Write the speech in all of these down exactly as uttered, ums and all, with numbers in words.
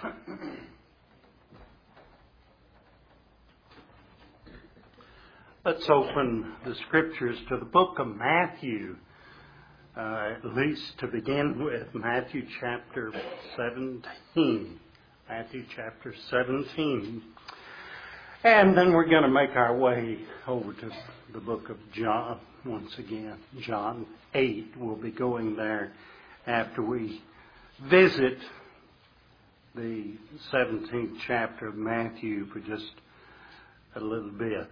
Let's open the scriptures to the book of Matthew, uh, at least to begin with, Matthew chapter seventeen. Matthew chapter seventeen. And then we're going to make our way over to the book of John once again. John eight. We'll be going there after we visit the seventeenth chapter of Matthew for just a little bit.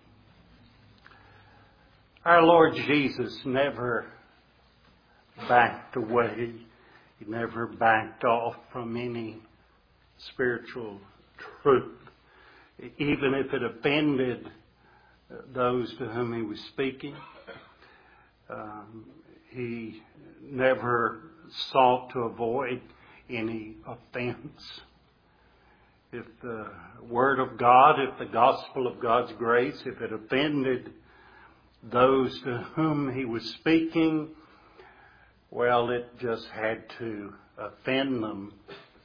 Our Lord Jesus never backed away. He never backed off from any spiritual truth, even if it offended those to whom he was speaking. Um, he never sought to avoid any offense. If the Word of God, if the gospel of God's grace, if it offended those to whom he was speaking, well, it just had to offend them.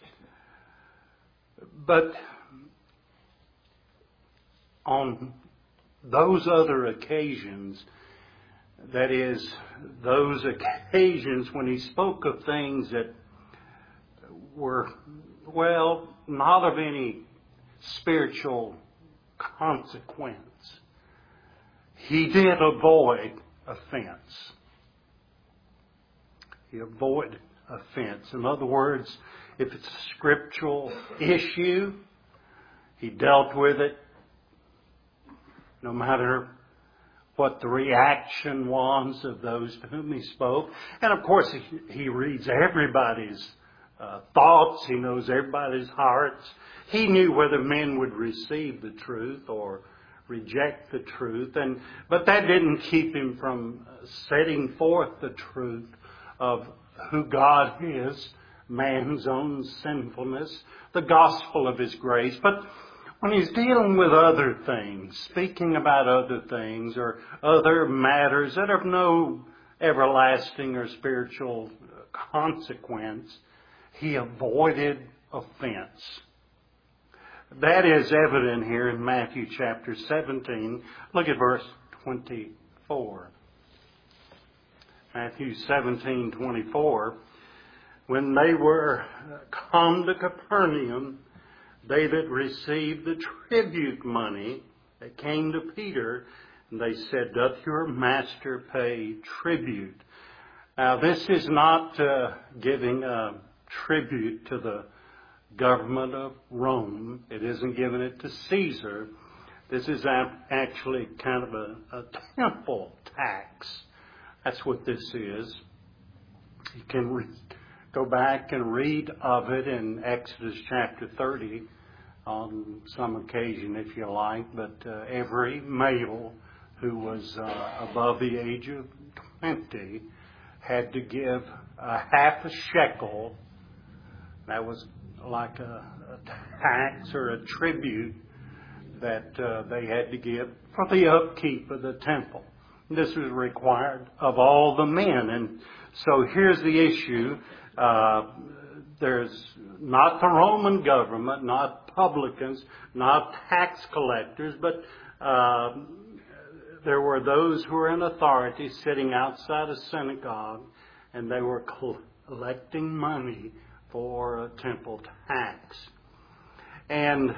But on those other occasions, that is, those occasions when he spoke of things that were, well, not of any spiritual consequence, he did avoid offense. He avoided offense. In other words, if it's a scriptural issue, he dealt with it no matter what the reaction was of those to whom he spoke. And of course, he, he reads everybody's uh, thoughts. He knows everybody's hearts. He knew whether men would receive the truth or reject the truth, and but that didn't keep him from setting forth the truth of who God is, man's own sinfulness, the gospel of his grace. But when he's dealing with other things, speaking about other things or other matters that have no everlasting or spiritual consequence, he avoided offense. That is evident here in Matthew chapter seventeen. Look at verse twenty-four. Matthew seventeen twenty-four. When they were come to Capernaum, they that received the tribute money, they came to Peter, and they said, "Doth your master pay tribute?" Now, this is not uh, giving a tribute to the government of Rome. It isn't giving it to Caesar. This is actually kind of a, a temple tax. That's what this is. You can re- go back and read of it in Exodus chapter thirty on some occasion if you like. But uh, every male who was uh, above the age of twenty had to give a half a shekel. That was like a, a tax or a tribute that uh, they had to give for the upkeep of the temple. This was required of all the men. And so here's the issue. Uh, there's not the Roman government, not publicans, not tax collectors, but uh, there were those who were in authority sitting outside a synagogue, and they were collecting money for a temple tax. And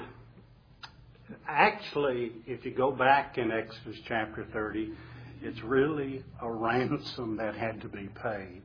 actually, if you go back in Exodus chapter thirty, it's really a ransom that had to be paid.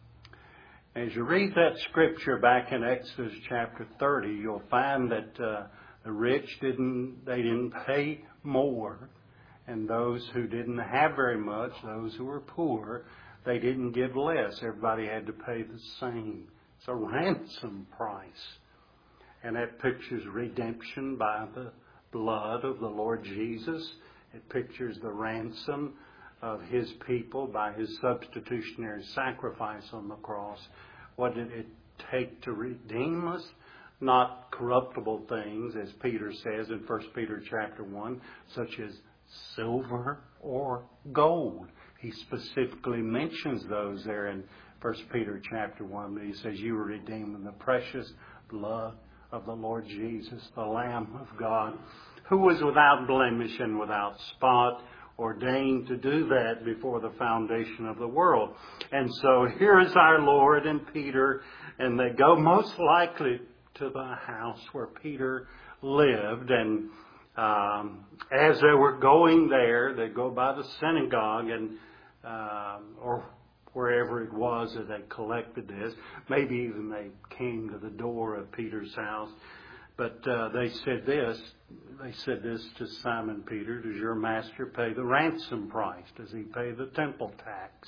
As you read that scripture back in Exodus chapter thirty, you'll find that uh, the rich didn't, they didn't pay more, and those who didn't have very much, those who were poor, they didn't give less. Everybody had to pay the same. It's a ransom price. And that pictures redemption by the blood of the Lord Jesus. It pictures the ransom of his people by his substitutionary sacrifice on the cross. What did it take to redeem us? Not corruptible things, as Peter says in First Peter chapter one, such as silver or gold. He specifically mentions those there in First Peter chapter one. He says, "You were redeemed in the precious blood of the Lord Jesus, the Lamb of God, who was without blemish and without spot, ordained to do that before the foundation of the world. And so here is our Lord and Peter, and they go most likely to the house where Peter lived. And um, as they were going there, they go by the synagogue and um, or wherever it was that they collected this. Maybe even they came to the door of Peter's house. But uh, they said this, they said this to Simon Peter, does your master pay the ransom price? Does he pay the temple tax?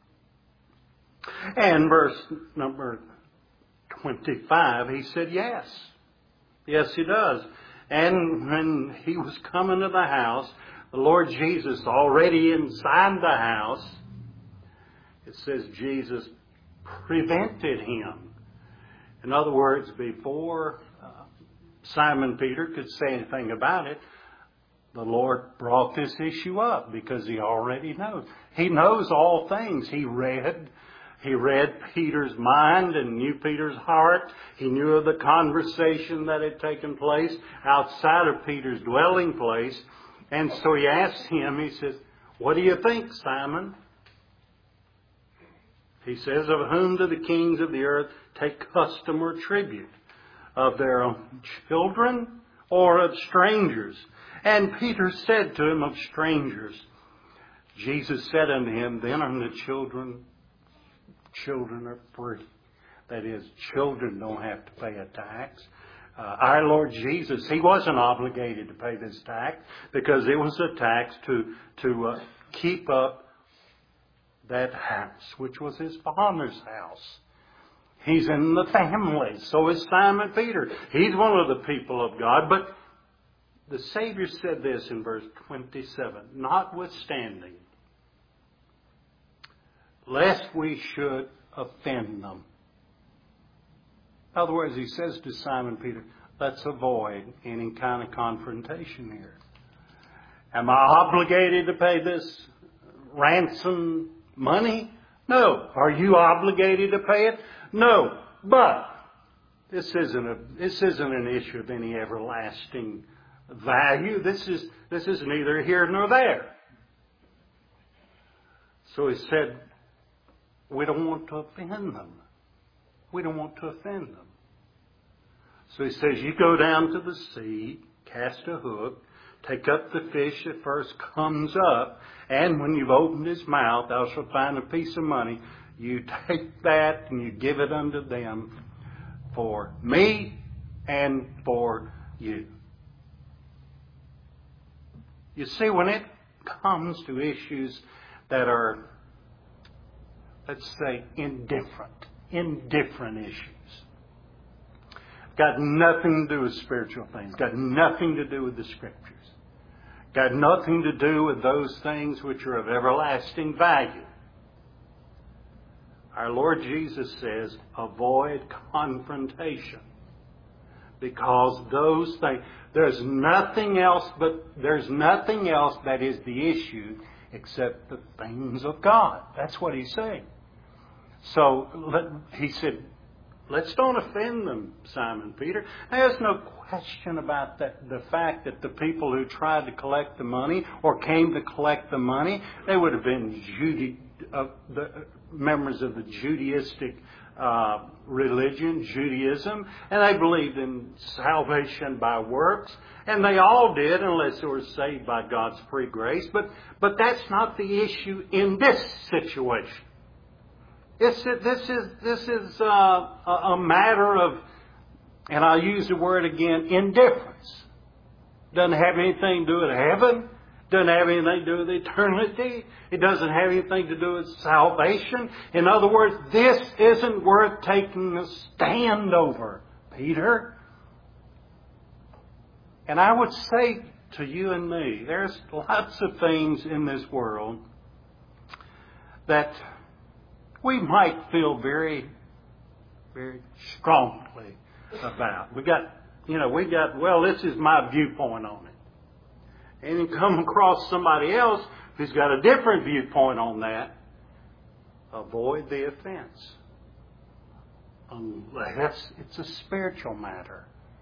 And verse number twenty-five, he said yes. Yes, he does. And when he was coming to the house, the Lord Jesus already inside the house, it says Jesus prevented him. In other words, before uh, Simon Peter could say anything about it, the Lord brought this issue up because he already knows. He knows all things. He read, he read Peter's mind and knew Peter's heart. He knew of the conversation that had taken place outside of Peter's dwelling place. And so he asked him, he says, what do you think, Simon? He says, of whom do the kings of the earth take custom or tribute? Of their own children or of strangers? And Peter said to him, of strangers. Jesus said unto him, then unto children, children are free. That is, children don't have to pay a tax. Uh, our Lord Jesus, He wasn't obligated to pay this tax because it was a tax to, to uh, keep up that house, which was His Father's house. He's in the family. So is Simon Peter. He's one of the people of God. But the Savior said this in verse twenty-seven, notwithstanding, lest we should offend them. In other words, He says to Simon Peter, let's avoid any kind of confrontation here. Am I obligated to pay this ransom money? No. Are you obligated to pay it? No. But this isn't a this isn't an issue of any everlasting value. This is this is neither here nor there. So he said, we don't want to offend them. We don't want to offend them. So he says, you go down to the sea, cast a hook, take up the fish that first comes up, and when you've opened his mouth, thou shalt find a piece of money. You take that and you give it unto them for me and for you. You see, when it comes to issues that are, let's say, indifferent, indifferent issues, got nothing to do with spiritual things, got nothing to do with the Scriptures, got nothing to do with those things which are of everlasting value. Our Lord Jesus says, avoid confrontation. Because those things, there's nothing else but, there's nothing else that is the issue except the things of God. That's what He's saying. So, let, He said, let's don't offend them, Simon Peter. There's no question about that. The fact that the people who tried to collect the money or came to collect the money, they would have been Jude, uh, the, uh, members of the Judaistic uh, religion, Judaism, and they believed in salvation by works, and they all did unless they were saved by God's free grace. But but that's not the issue in this situation. It's, this is this is uh, a matter of, and I'll use the word again, indifference. Doesn't have anything to do with heaven. Doesn't have anything to do with eternity. It doesn't have anything to do with salvation. In other words, this isn't worth taking a stand over, Peter. And I would say to you and me, there's lots of things in this world that we might feel very, very strongly about. We got, you know, we got, well, this is my viewpoint on it. And you come across somebody else who's got a different viewpoint on that, avoid the offense. Unless it's a spiritual matter.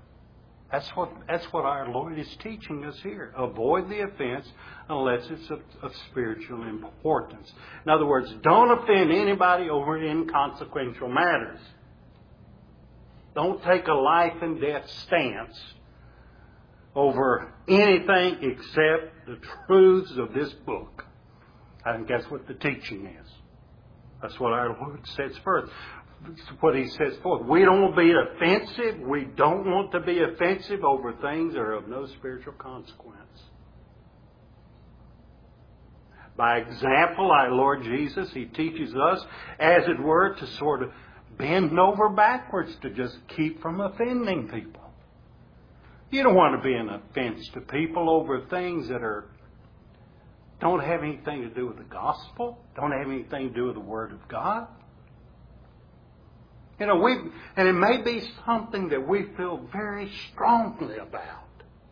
That's what, that's what our Lord is teaching us here. Avoid the offense unless it's of, of spiritual importance. In other words, don't offend anybody over inconsequential matters. Don't take a life and death stance over anything except the truths of this book. I think that's what the teaching is. That's what our Lord says first. That's what He says forth. We don't want to be offensive. We don't want to be offensive over things that are of no spiritual consequence. By example, our Lord Jesus, He teaches us, as it were, to sort of bend over backwards to just keep from offending people. You don't want to be an offense to people over things that are don't have anything to do with the gospel, don't have anything to do with the Word of God. You know, we and it may be something that we feel very strongly about.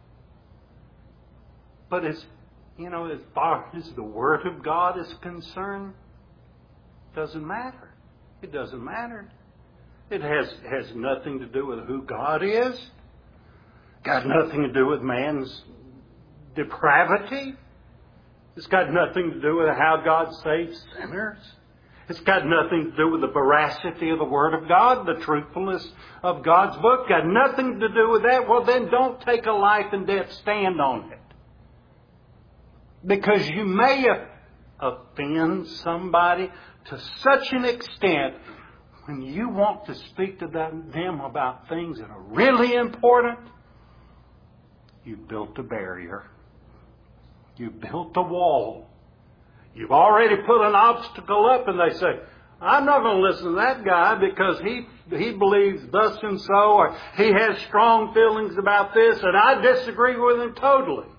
But as you know, as far as the Word of God is concerned, it doesn't matter. It doesn't matter. It has has nothing to do with who God is. Got nothing to do with man's depravity. It's got nothing to do with how God saves sinners. It's got nothing to do with the veracity of the Word of God, the truthfulness of God's book. Got nothing to do with that. Well, then don't take a life and death stand on it. Because you may offend somebody to such an extent when you want to speak to them about things that are really important, you've built a barrier. You've built a wall. You've already put an obstacle up, and they say, I'm not going to listen to that guy because he he believes thus and so, or he has strong feelings about this, and I disagree with him totally.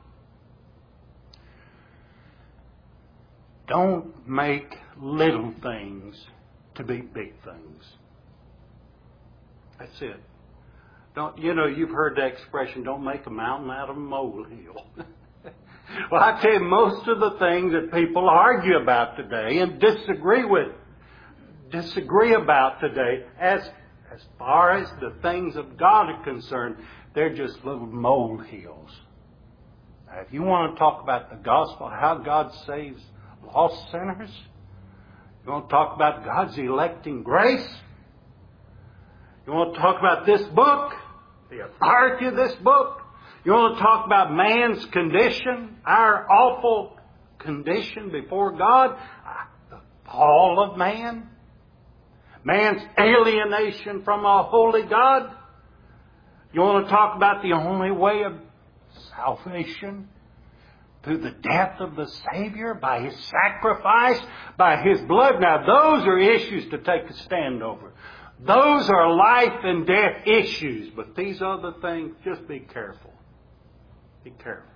Don't make little things to be big things. That's it. Don't you know, you've heard that expression, don't make a mountain out of a molehill. Well, I tell you, most of the things that people argue about today and disagree with, disagree about today, as, as far as the things of God are concerned, they're just little molehills. Now, if you want to talk about the gospel, how God saves lost sinners, you want to talk about God's electing grace, you want to talk about this book, the authority of this book, you want to talk about man's condition, our awful condition before God, the fall of man, man's alienation from a holy God. You want to talk about the only way of salvation through the death of the Savior, by His sacrifice, by His blood. Now, those are issues to take a stand over. Those are life and death issues. But these other things, just be careful. Be careful.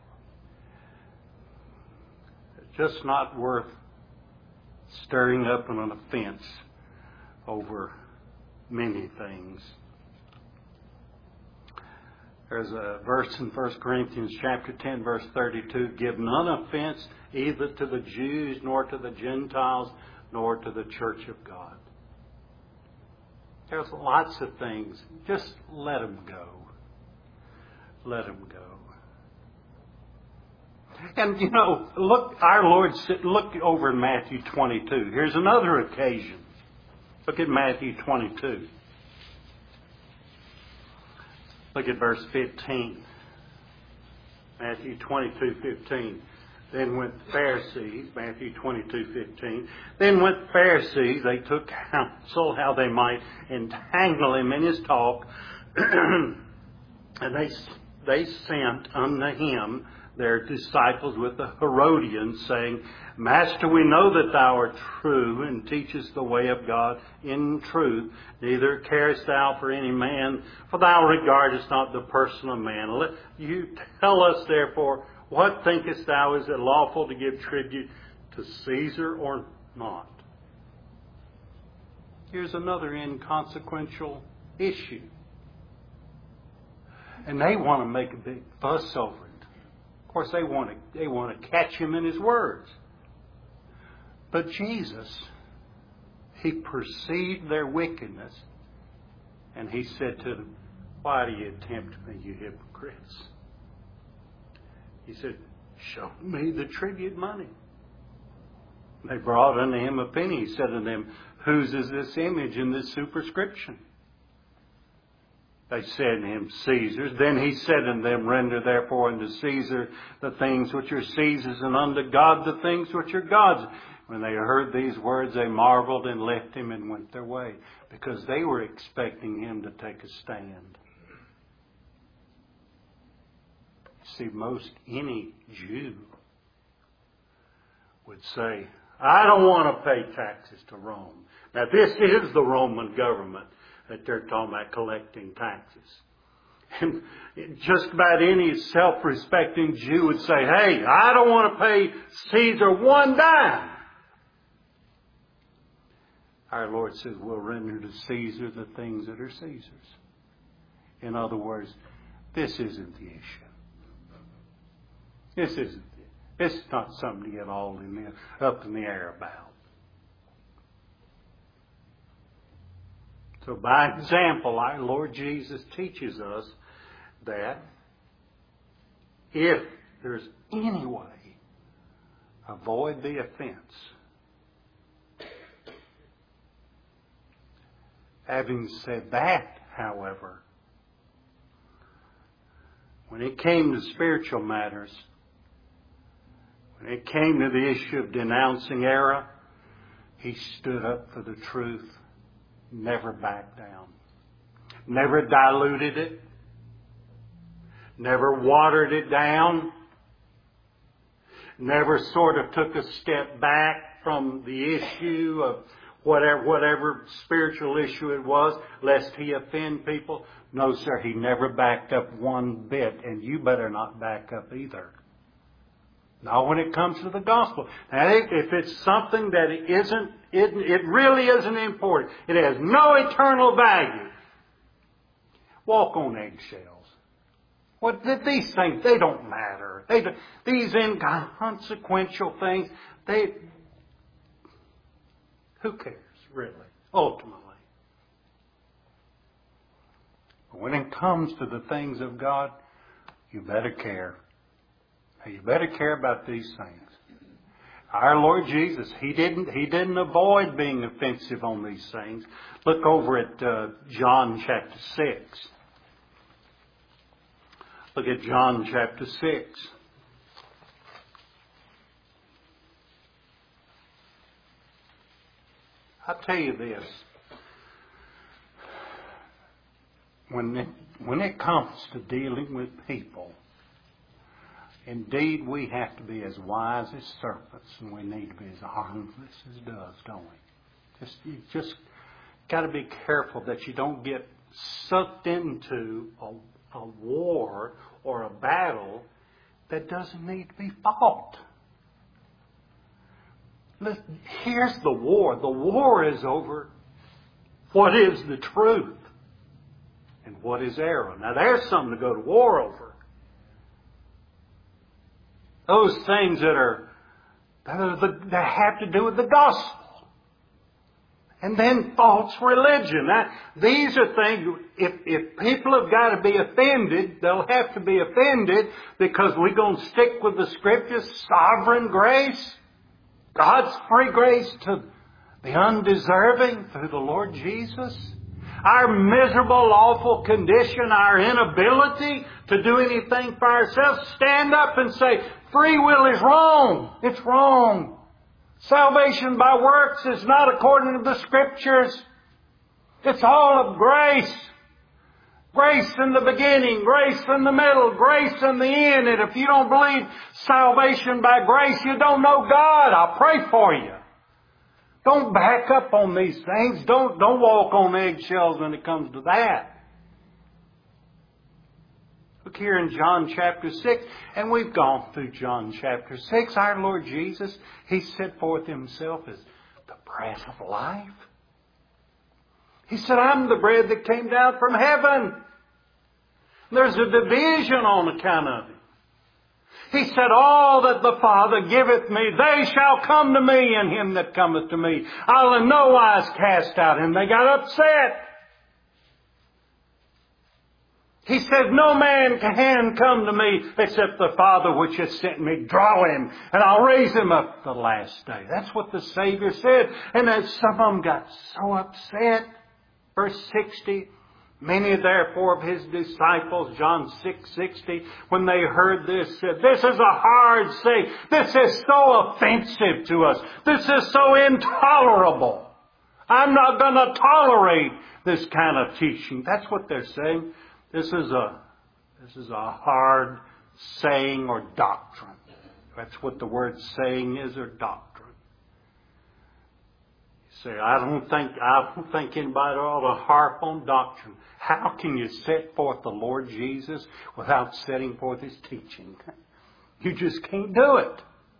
It's just not worth stirring up an offense over many things. There's a verse in First Corinthians chapter ten, verse thirty-two, give none offense either to the Jews, nor to the Gentiles, nor to the church of God. There's lots of things. Just let them go. Let them go. And, you know, look, our Lord said, look over in Matthew twenty-two. Here's another occasion. Look at Matthew twenty-two. Look at verse fifteen. Matthew twenty-two, fifteen. Then went the Pharisees, Matthew twenty-two, fifteen. Then went the Pharisees, they took counsel how they might entangle him in his talk. And they, they sent unto him their disciples with the Herodians, saying, Master, we know that thou art true, and teachest the way of God in truth. Neither carest thou for any man, for thou regardest not the person of man. Let you tell us, therefore, what thinkest thou? Is it lawful to give tribute to Caesar or not? Here's another inconsequential issue. And they want to make a big fuss over it. Of course, they want to, they want to catch him in his words. But Jesus, He perceived their wickedness, and He said to them, Why do you tempt me, you hypocrites? He said, show me the tribute money. They brought unto him a penny. He said unto them, whose is this image in this superscription? They said unto him, Caesar's. Then he said unto them, render therefore unto Caesar the things which are Caesar's, and unto God the things which are God's. When they heard these words, they marveled and left him and went their way, because they were expecting him to take a stand. See, most any Jew would say, I don't want to pay taxes to Rome. Now, this is the Roman government that they're talking about collecting taxes. And just about any self-respecting Jew would say, hey, I don't want to pay Caesar one dime. Our Lord says, we'll render to Caesar the things that are Caesar's. In other words, this isn't the issue. This isn't it. This is not something to get all in the, up in the air about. So by example, our Lord Jesus teaches us that if there's any way, avoid the offense. Having said that, however, when it came to spiritual matters, when it came to the issue of denouncing error, he stood up for the truth, never backed down, never diluted it, never watered it down, never sort of took a step back from the issue of whatever, whatever spiritual issue it was, lest he offend people. No, sir, he never backed up one bit, and you better not back up either. Now, when it comes to the gospel, now if it's something that isn't, it, it really isn't important, it has no eternal value, walk on eggshells. What these things, they don't matter. They don't, these inconsequential things, they, who cares, really, ultimately? But when it comes to the things of God, you better care. You better care about these things. Our Lord Jesus, He didn't, He didn't avoid being offensive on these things. Look over at uh, John chapter six. Look at John chapter six. I'll tell you this. When it, when it comes to dealing with people, indeed, we have to be as wise as serpents, and we need to be as harmless as doves, don't we? Just, you just got to be careful that you don't get sucked into a, a war or a battle that doesn't need to be fought. Listen, here's the war. The war is over what is the truth and what is error. Now, there's something to go to war over. Those things that are, that, are the, that have to do with the gospel. And then false religion. Now, these are things, if, if people have got to be offended, they'll have to be offended because we're going to stick with the Scriptures, sovereign grace, God's free grace to the undeserving through the Lord Jesus. Our miserable, awful condition, our inability to do anything for ourselves, stand up and say, free will is wrong. It's wrong. Salvation by works is not according to the Scriptures. It's all of grace. Grace in the beginning, grace in the middle, grace in the end. And if you don't believe salvation by grace, you don't know God. I'll pray for you. Don't back up on these things. Don't, don't walk on eggshells when it comes to that. Look here in John chapter six, and we've gone through John chapter six. Our Lord Jesus, He set forth Himself as the bread of life. He said, I'm the bread that came down from heaven. There's a division on account of it. He said, all that the Father giveth me, they shall come to me, and him that cometh to me, I'll in no wise cast out. And they got upset. He says, no man can come to me except the Father which has sent me. Draw him, and I'll raise him up the last day. That's what the Savior said. And then some of them got so upset. Verse sixty, many therefore of his disciples, John six sixty, when they heard this, said, this is a hard saying. This is so offensive to us. This is so intolerable. I'm not going to tolerate this kind of teaching. That's what they're saying. This is a, this is a hard saying or doctrine. That's what the word saying is, or doctrine. You say, I don't think, I don't think anybody ought to harp on doctrine. How can you set forth the Lord Jesus without setting forth His teaching? You just can't do it.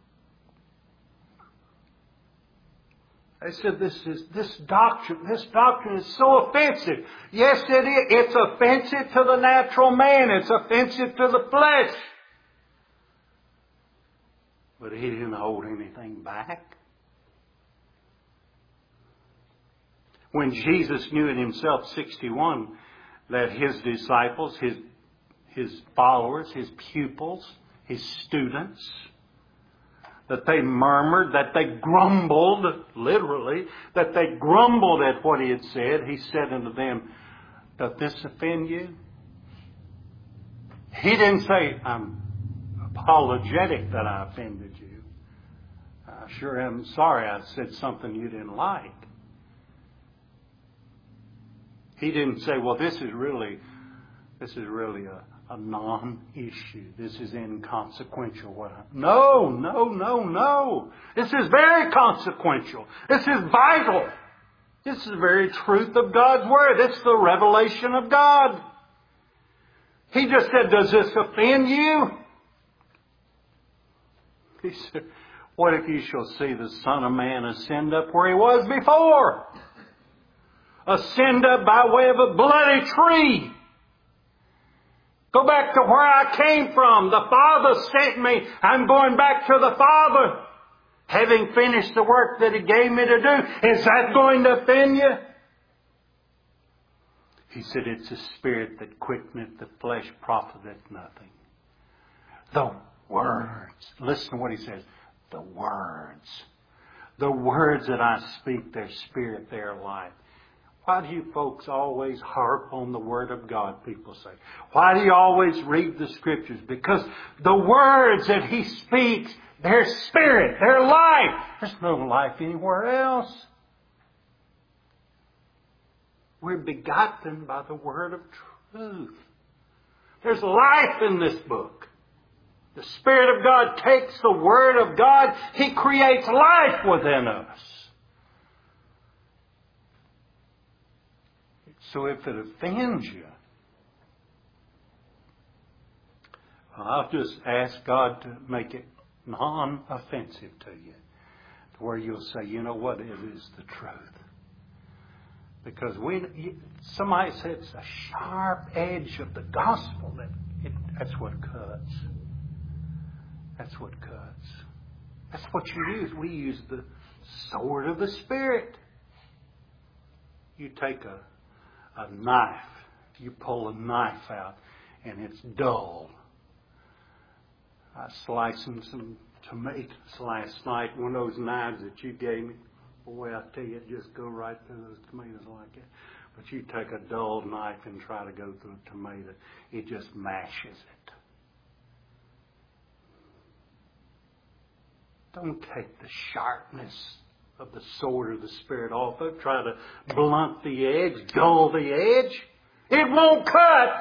I said, this is, this doctrine, this doctrine is so offensive. Yes, it is. It's offensive to the natural man. It's offensive to the flesh. But He didn't hold anything back. When Jesus knew in Himself, sixty-one, that His disciples, His, His followers, His pupils, His students, that they murmured, that they grumbled, literally, that they grumbled at what He had said, He said unto them, doth this offend you? He didn't say, I'm apologetic that I offended you. I sure am sorry I said something you didn't like. He didn't say, well, this is really, this is really a, a non-issue. This is inconsequential. What I, no, no, no, no. This is very consequential. This is vital. This is the very truth of God's Word. It's the revelation of God. He just said, does this offend you? He said, what if you shall see the Son of Man ascend up where He was before? Ascend up by way of a bloody tree. Go back to where I came from. The Father sent me. I'm going back to the Father. Having finished the work that He gave me to do. Is that going to offend you? He said, it's the Spirit that quickeneth, the flesh profiteth nothing. The words. Listen to what He says. The words. The words that I speak, their spirit, their life. Why do you folks always harp on the Word of God, people say? Why do you always read the Scriptures? Because the words that He speaks, their spirit, their life. There's no life anywhere else. We're begotten by the Word of truth. There's life in this book. The Spirit of God takes the Word of God. He creates life within us. So if it offends you, I'll just ask God to make it non-offensive to you. To where you'll say, you know what, it is the truth. Because we, somebody said it's a sharp edge of the gospel. That it, that's what cuts. That's what cuts. That's what you use. We use the sword of the Spirit. You take a A knife. You pull a knife out and it's dull. I was slicing some tomatoes last night. One of those knives that you gave me. Boy, I tell you, it just go right through those tomatoes like that. But you take a dull knife and try to go through a tomato. It just mashes it. Don't take the sharpness of the sword of the Spirit off of it. Try to blunt the edge, dull the edge. It won't cut.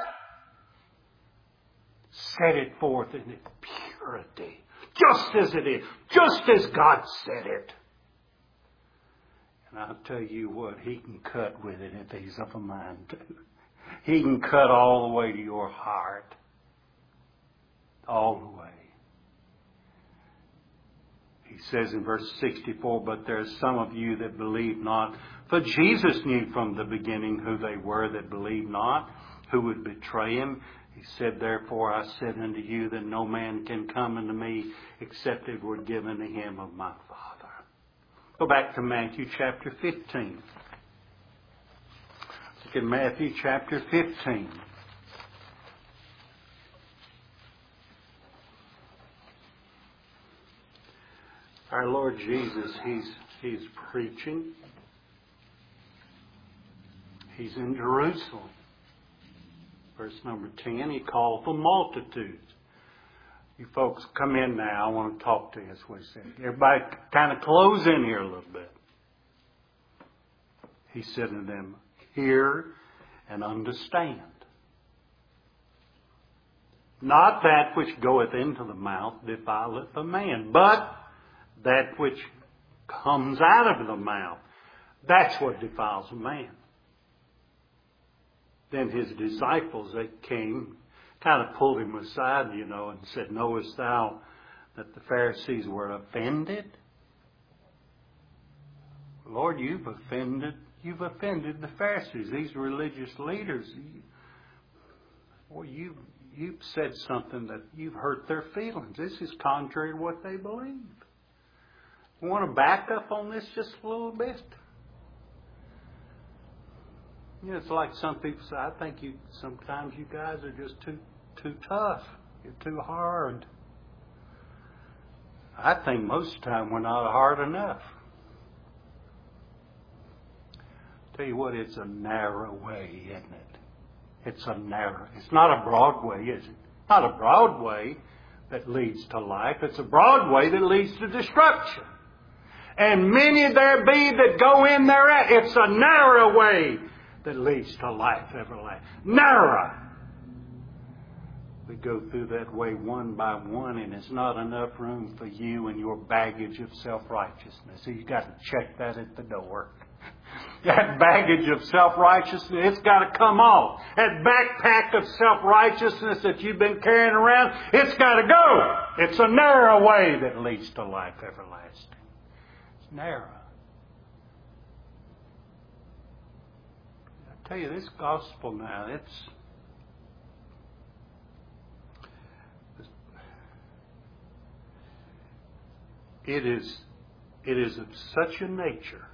Set it forth in its purity. Just as it is. Just as God said it. And I'll tell you what, He can cut with it if He's of a mind to. He can cut all the way to your heart. All the way. He says in verse sixty-four, but there are some of you that believe not. For Jesus knew from the beginning who they were that believed not, who would betray Him. He said, therefore I said unto you that no man can come unto me except it were given to him of my Father. Go back to Matthew chapter fifteen. Look at Matthew chapter fifteen. Our Lord Jesus, He's, he's preaching. He's in Jerusalem. Verse number ten, He called the multitudes. You folks come in now. I want to talk to you, that's what He said. Everybody kind of close in here a little bit. He said to them, hear and understand. Not that which goeth into the mouth defileth a man, but that which comes out of the mouth, that's what defiles a man. Then His disciples, they came, kind of pulled Him aside, you know, and said, knowest thou that the Pharisees were offended? Lord, you've offended, you've offended the Pharisees, these religious leaders. Boy, you, you've said something that you've hurt their feelings. This is contrary to what they believe. You want to back up on this just a little bit? You know, it's like some people say, I think you sometimes you guys are just too too tough. You're too hard. I think most of the time we're not hard enough. Tell you what, it's a narrow way, isn't it? It's a narrow. It's not a broad way, is it? Not a broad way that leads to life. It's a broad way that leads to destruction. And many there be that go in thereat. It's a narrow way that leads to life everlasting. Narrow. We go through that way one by one, and it's not enough room for you and your baggage of self-righteousness. So you've got to check that at the door. That baggage of self-righteousness, it's got to come off. That backpack of self-righteousness that you've been carrying around, it's got to go. It's a narrow way that leads to life everlasting. It's narrow. I tell you, this gospel now, it's it is it is of such a nature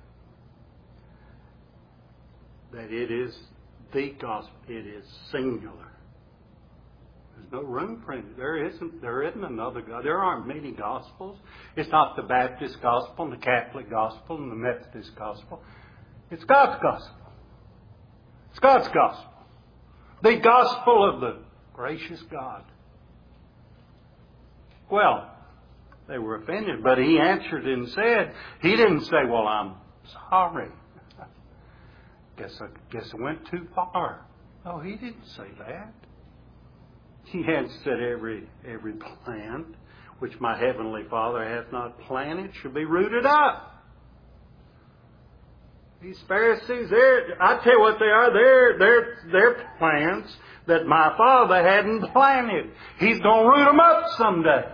that it is the gospel. It is singular. There's no room for it. There isn't. There isn't another God. There aren't many gospels. It's not the Baptist gospel, and the Catholic gospel, and the Methodist gospel. It's God's gospel. It's God's gospel. The gospel of the gracious God. Well, they were offended, but He answered and said, He didn't say, well, I'm sorry. Guess I guess I went too far. No, He didn't say that. He had said every every plant which my heavenly Father hath not planted should be rooted up. These Pharisees, they're, I tell you what they are, they're, they're, they're plants that my Father hadn't planted. He's going to root them up someday.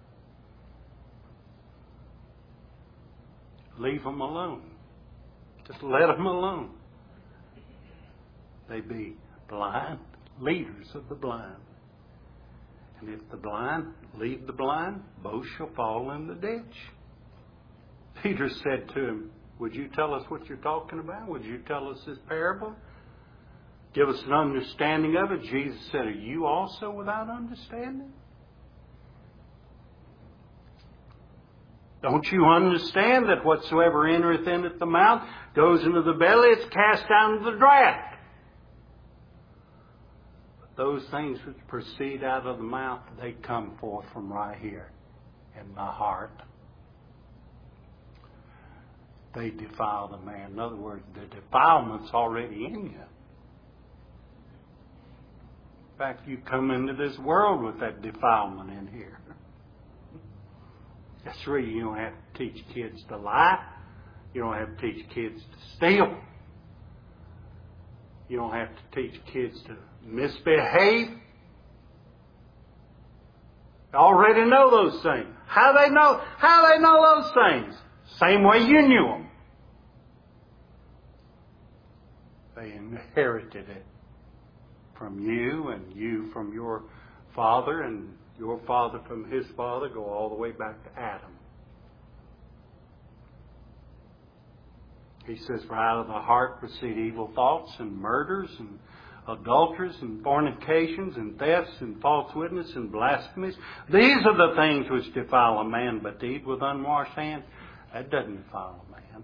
Leave them alone. Just let them alone. They be blind, leaders of the blind. And if the blind lead the blind, both shall fall in the ditch. Peter said to him, would you tell us what you're talking about? Would you tell us this parable? Give us an understanding of it. Jesus said, are you also without understanding? Don't you understand that whatsoever entereth into the mouth goes into the belly, it's cast down to the draught? But those things which proceed out of the mouth, they come forth from right here in my heart. They defile the man. In other words, the defilement's already in you. In fact, you come into this world with that defilement in here. That's the reason you don't have to teach kids to lie. You don't have to teach kids to steal. You don't have to teach kids to misbehave. They already know those things. How they know? How they know those things? Same way you knew them. They inherited it from you, and you from your father, and your father from his father, go all the way back to Adam. He says, for out of the heart proceed evil thoughts and murders and adulteries and fornications and thefts and false witness and blasphemies. These are the things which defile a man, but to eat with unwashed hands, that doesn't defile a man.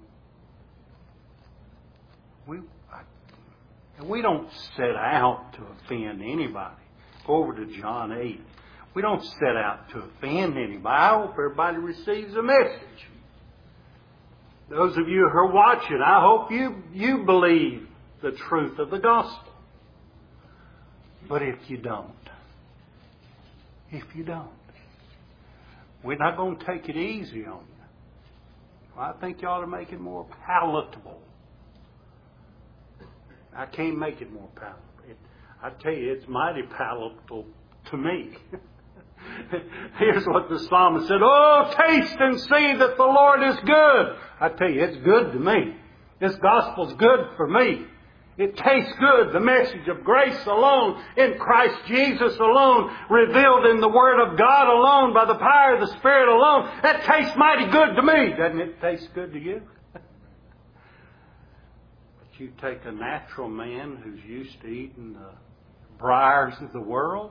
We, I, we don't set out to offend anybody. Go over to John eight. We don't set out to offend anybody. I hope everybody receives the message. Those of you who are watching, I hope you, you believe the truth of the gospel. But if you don't, if you don't, we're not going to take it easy on you. Well, I think you ought to make it more palatable. I can't make it more palatable. It, I tell you, it's mighty palatable to me. Here's what the psalmist said, "Oh, taste and see that the Lord is good." I tell you, it's good to me. This gospel's good for me. It tastes good. The message of grace alone, in Christ Jesus alone, revealed in the Word of God alone, by the power of the Spirit alone. That tastes mighty good to me. Doesn't it taste good to you? But you take a natural man who's used to eating the briars of the world,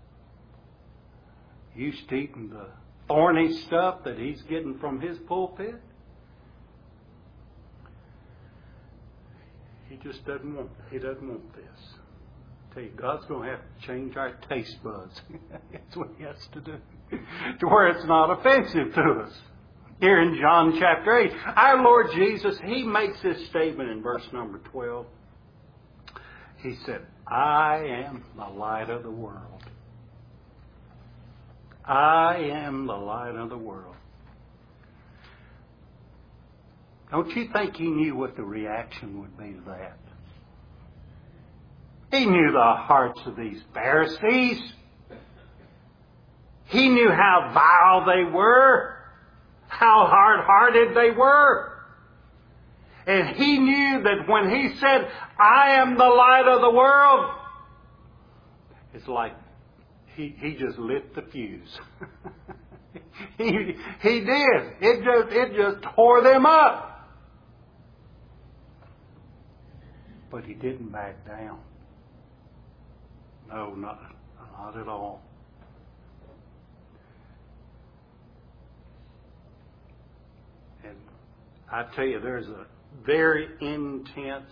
used to eating the thorny stuff that he's getting from his pulpit. He just doesn't want He doesn't want this. I tell you, God's going to have to change our taste buds. That's what He has to do. To where it's not offensive to us. Here in John chapter eight, our Lord Jesus, He makes this statement in verse number twelve. He said, "I am the light of the world. I am the light of the world." Don't you think He knew what the reaction would be to that? He knew the hearts of these Pharisees. He knew how vile they were, how hard-hearted they were. And He knew that when He said, "I am the light of the world," it's like He, he just lit the fuse. he, he did. It just, it just tore them up. But He didn't back down. No, not, not at all. And I tell you, there's a very intense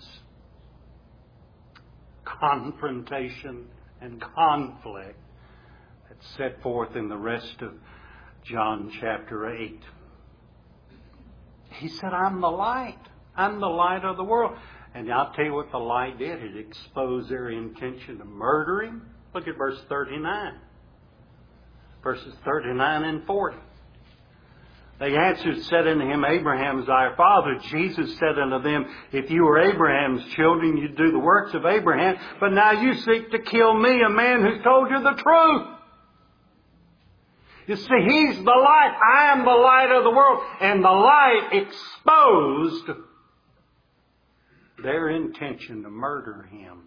confrontation and conflict that's set forth in the rest of John chapter eight. He said, "I'm the light. I'm the light of the world." And I'll tell you what the light did. It exposed their intention to murder Him. Look at verse thirty-nine. Verses thirty-nine and forty. They answered, said unto Him, "Abraham is our father." Jesus said unto them, "If you were Abraham's children, you'd do the works of Abraham. But now you seek to kill me, a man who's told you the truth." You see, He's the light. I am the light of the world. And the light exposed their intention to murder Him.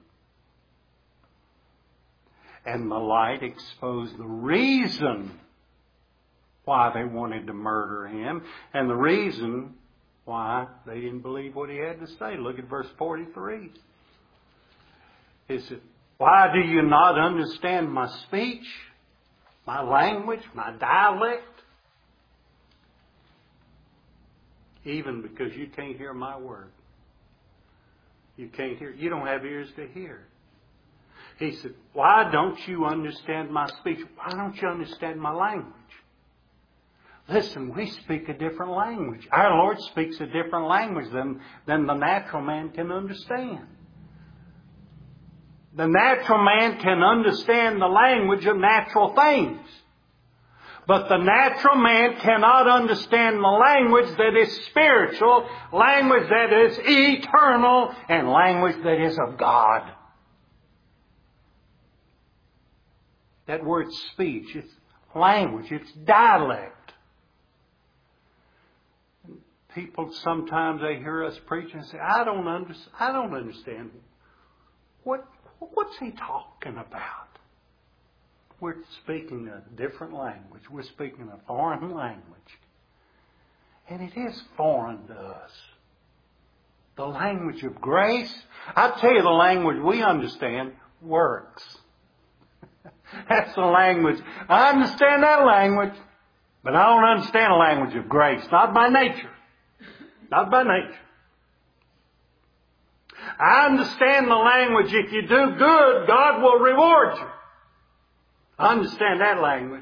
And the light exposed the reason why they wanted to murder Him, and the reason why they didn't believe what He had to say. Look at verse forty-three. He said, "Why do you not understand my speech, my language, my dialect? Even because you can't hear my word. You can't hear. You don't have ears to hear." He said, "Why don't you understand my speech? Why don't you understand my language?" Listen, we speak a different language. Our Lord speaks a different language than, than the natural man can understand. The natural man can understand the language of natural things. But the natural man cannot understand the language that is spiritual, language that is eternal, and language that is of God. That word speech, it's language, it's dialect. People sometimes they hear us preach and say, I don't understand. I don't understand. What what's he talking about? We're speaking a different language. We're speaking a foreign language. And it is foreign to us. The language of grace, I tell you, the language we understand works. That's the language. I understand that language, but I don't understand the language of grace. Not by nature. Not by nature. I understand the language, if you do good, God will reward you. I understand that language.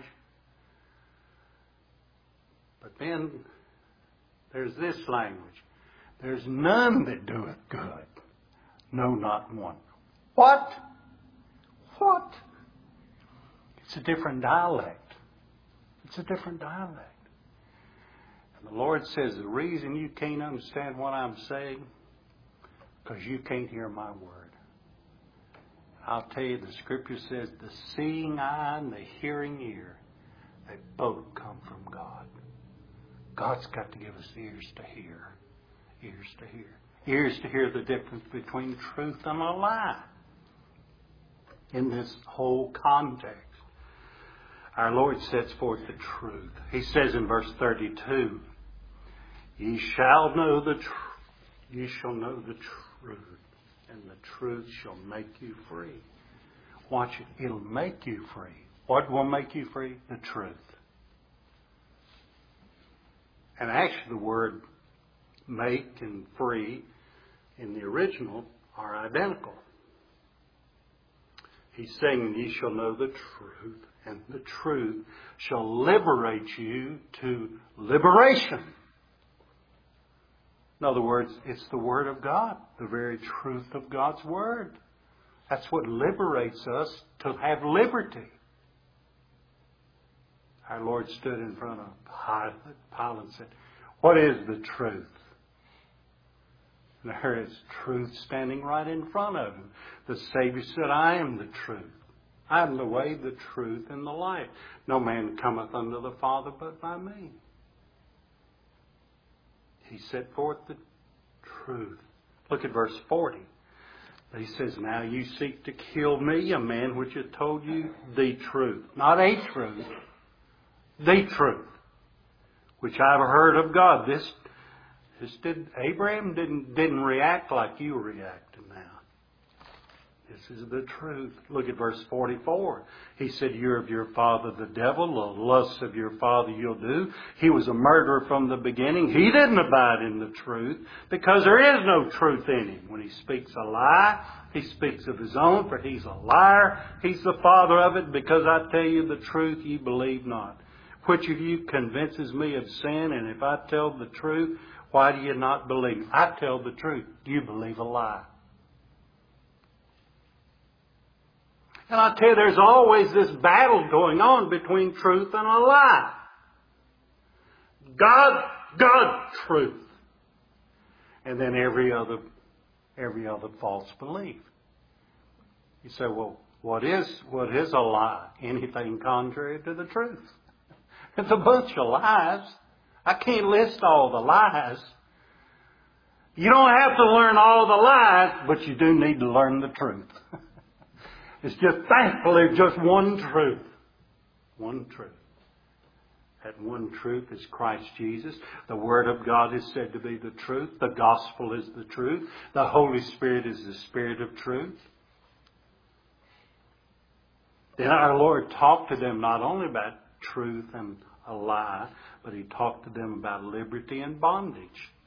But then there's this language. There's none that doeth good. No, not one. What? What? It's a different dialect. It's a different dialect. And the Lord says the reason you can't understand what I'm saying, because you can't hear my word. I'll tell you, the Scripture says the seeing eye and the hearing ear, they both come from God. God's got to give us ears to hear. Ears to hear. Ears to hear the difference between truth and a lie. In this whole context, our Lord sets forth the truth. He says in verse thirty-two, Ye shall know the truth. Ye shall know the truth, and the truth shall make you free. Watch it. It'll make you free. What will make you free? The truth. And actually the word make and free in the original are identical. He's saying, Ye shall know the truth, and the truth shall liberate you to liberation. In other words, it's the Word of God, the very truth of God's Word. That's what liberates us to have liberty. Our Lord stood in front of Pilate, Pilate and said, What is the truth? And there is truth standing right in front of him. The Savior said, I am the truth. I am the way, the truth, and the life. No man cometh unto the Father but by me. He set forth the truth. Look at verse forty. He says, Now you seek to kill me, a man which hath told you the truth. Not a truth. The truth. Which I've heard of God. This, this did, Abraham didn't, didn't react like you reacting now. This is the truth. Look at verse forty-four. He said, You're of your father the devil, the lusts of your father you'll do. He was a murderer from the beginning. He didn't abide in the truth because there is no truth in him. When he speaks a lie, he speaks of his own, for he's a liar. He's the father of it, because I tell you the truth, ye believe not. Which of you convinces me of sin? And if I tell the truth, why do you not believe? I tell the truth. You believe a lie. And I tell you, there's always this battle going on between truth and a lie. God, God, truth. And then every other, every other false belief. You say, well, what is, what is a lie? Anything contrary to the truth. It's a bunch of lies. I can't list all the lies. You don't have to learn all the lies, but you do need to learn the truth. It's just thankfully just one truth. One truth. That one truth is Christ Jesus. The Word of God is said to be the truth. The Gospel is the truth. The Holy Spirit is the Spirit of truth. Then our Lord talked to them not only about truth and a lie, but He talked to them about liberty and bondage.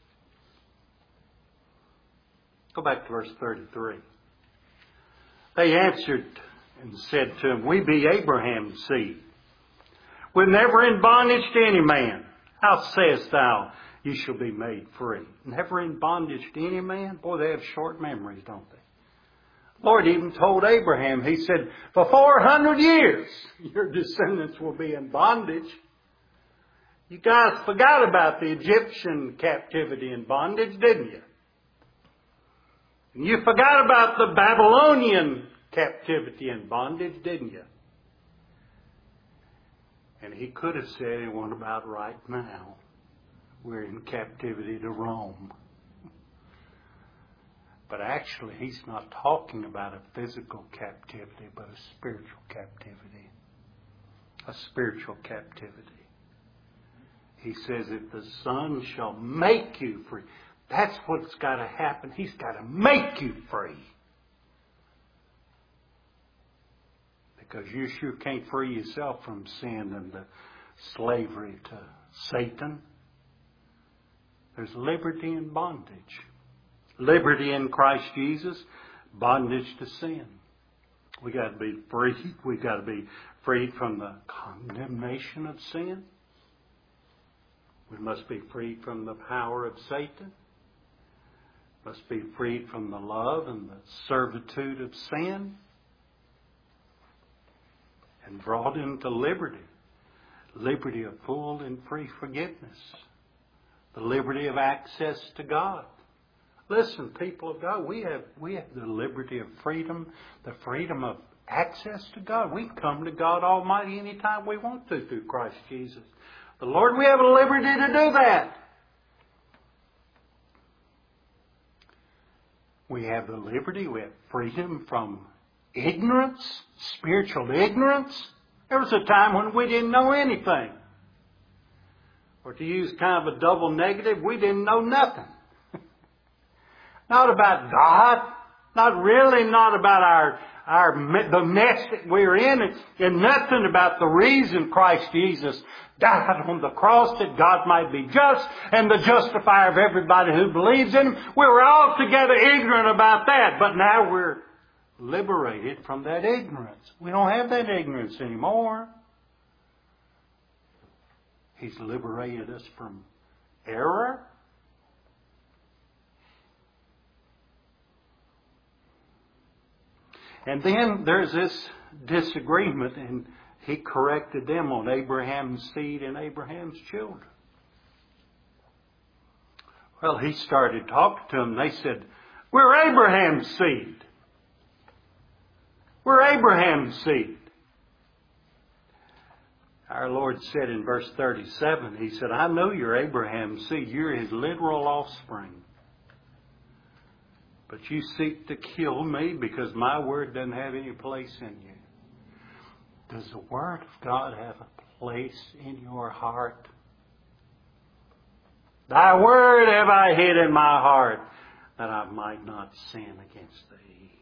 Go back to verse thirty-three. They answered and said to him, We be Abraham's seed. We're never in bondage to any man. How sayest thou, ye shall be made free? Never in bondage to any man? Boy, they have short memories, don't they? Lord even told Abraham, He said, for four hundred years, your descendants will be in bondage. You guys forgot about the Egyptian captivity and bondage, didn't you? And you forgot about the Babylonian captivity and bondage, didn't you? And He could have said, what about right now? We're in captivity to Rome. But actually, He's not talking about a physical captivity, but a spiritual captivity. A spiritual captivity. He says, if the Son shall make you free. That's what's got to happen. He's got to make you free. Because you sure can't free yourself from sin and the slavery to Satan. There's liberty in bondage. Liberty in Christ Jesus, bondage to sin. We got to be free. We got to be freed from the condemnation of sin. We must be freed from the power of Satan. Must be freed from the love and the servitude of sin. And brought into liberty. Liberty of full and free forgiveness. The liberty of access to God. Listen, people of God, we have we have the liberty of freedom, the freedom of access to God. We can come to God Almighty anytime we want to through Christ Jesus. The Lord, we have a liberty to do that. We have the liberty, we have freedom from ignorance, spiritual ignorance. There was a time when we didn't know anything. Or to use kind of a double negative, we didn't know nothing. Not about God. Not really, not about our, our, the mess that we're in. And nothing about the reason Christ Jesus died on the cross that God might be just and the justifier of everybody who believes in Him. We were altogether ignorant about that. But now we're liberated from that ignorance. We don't have that ignorance anymore. He's liberated us from error. And then there's this disagreement, and He corrected them on Abraham's seed and Abraham's children. Well, He started talking to them. They said, we're Abraham's seed. We're Abraham's seed. Our Lord said in verse thirty-seven, He said, I know you're Abraham's seed. You're his literal offspring. But you seek to kill me because my word doesn't have any place in you. Does the Word of God have a place in your heart? Thy word have I hid in my heart, that I might not sin against thee.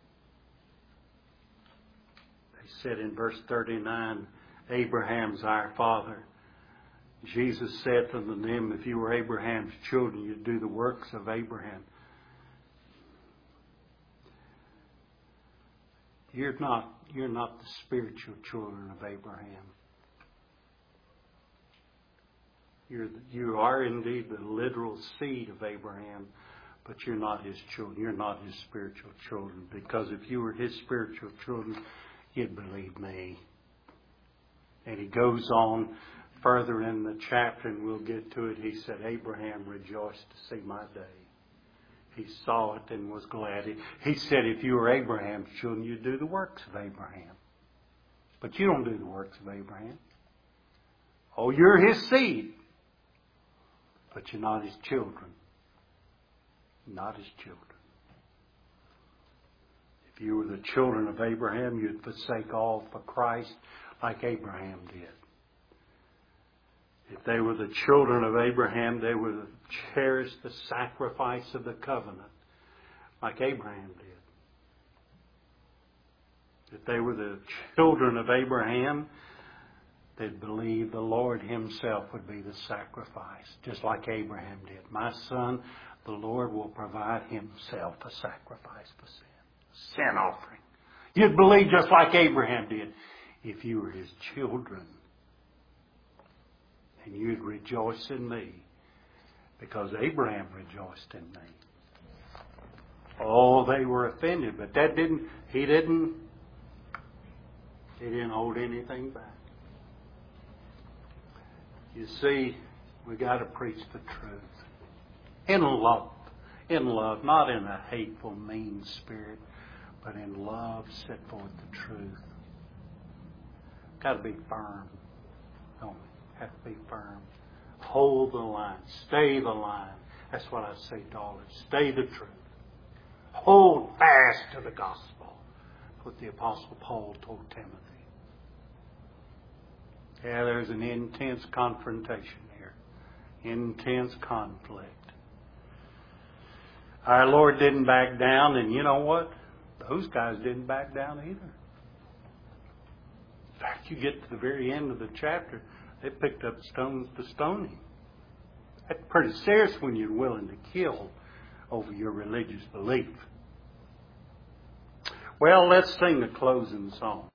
They said in verse thirty-nine, Abraham's our father. Jesus said to them, if you were Abraham's children, you'd do the works of Abraham. You're not, you're not the spiritual children of Abraham. You're, you are indeed the literal seed of Abraham, but you're not his children. You're not his spiritual children. Because if you were his spiritual children, you'd believe me. And he goes on further in the chapter, and we'll get to it. He said, Abraham rejoiced to see my day. He saw it and was glad. He said, if you were Abraham's children, you'd do the works of Abraham. But you don't do the works of Abraham. Oh, you're his seed. But you're not his children. Not his children. If you were the children of Abraham, you'd forsake all for Christ like Abraham did. If they were the children of Abraham, they would cherish the sacrifice of the covenant like Abraham did. If they were the children of Abraham, they'd believe the Lord himself would be the sacrifice, just like Abraham did. My son, the Lord will provide himself a sacrifice for sin, sin offering. You'd believe just like Abraham did if you were his children. And you'd rejoice in me because Abraham rejoiced in me. Oh, they were offended, but that didn't, he didn't, he didn't hold anything back. You see, we got to preach the truth. In love. In love, not in a hateful, mean spirit, but in love, set forth the truth. Got to be firm, don't we? Have to be firm. Hold the line. Stay the line. That's what I say to all of you. Stay the truth. Hold fast to the gospel. That's what the Apostle Paul told Timothy. Yeah, there's an intense confrontation here. Intense conflict. Our Lord didn't back down, and you know what? Those guys didn't back down either. In fact, you get to the very end of the chapter, they picked up stones to stone him. That's pretty serious when you're willing to kill over your religious belief. Well, let's sing the closing song.